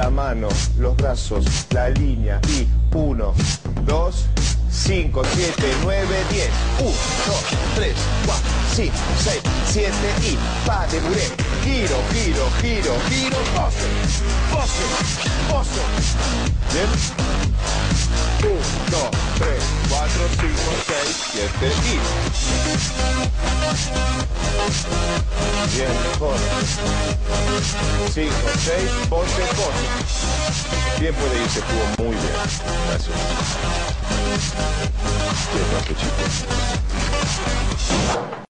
la mano, los brazos, la línea y 1, 2, 5, 7, 9, 10. 1, 2, 3, 4, 5, 6, 7 y pas de bourrée. Giro, giro, giro, giro, poste, poste, poste. Bien. 1, 2, 3, 4, 5, 6, 7 y... Bien, mejor. 5, 6, poste, poste. Bien puede irse, estuvo muy bien. Gracias. Bien,